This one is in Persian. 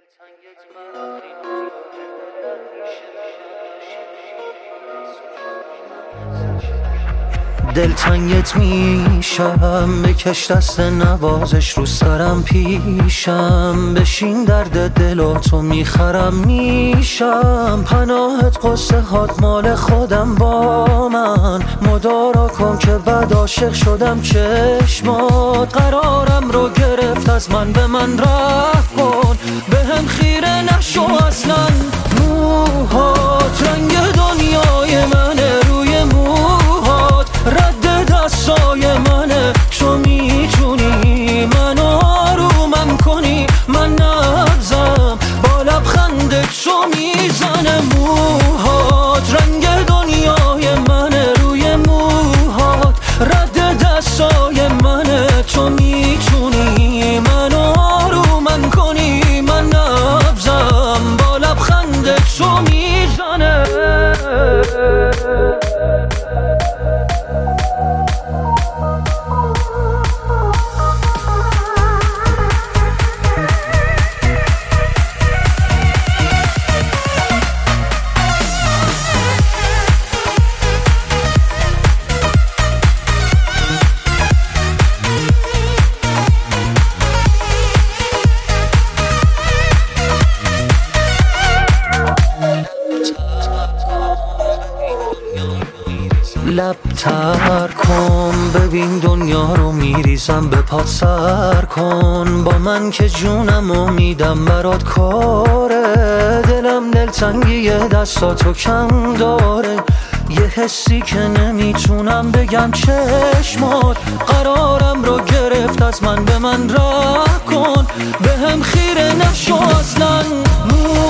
دلتنگت میشم، بکش دست نوازش رو سرم پیشم، بشین درد دل و تو میخرم میشم، پناهت قصه هات مال خودم با من، مدارا کن که بعد عاشق شدم چشمات، قرارم رو گرفت از من به من رحم کن، بهم خیره نشو اصلا، موهات رنگ دنیای منه، روی موهات رد دستای منه، تو میتونی منو آرومم کنی، من نبزم با لبخندت تو میزنه، موهات رنگ دنیای منه، روی موهات رد دستای منه، تو میتونی منو آرومم کنی، من نبزم با لبخندت تو میزنه. لب تر کن ببین دنیا رو میریزم، به پات سر کن با من که جونم و میدم برات کاره، دلم دلتنگی دستاتو کم داره، یه حسی که نمیتونم بگم، چشمات قرارم رو گرفت از من به من رحم کن، بهم خیره نشو اصلا.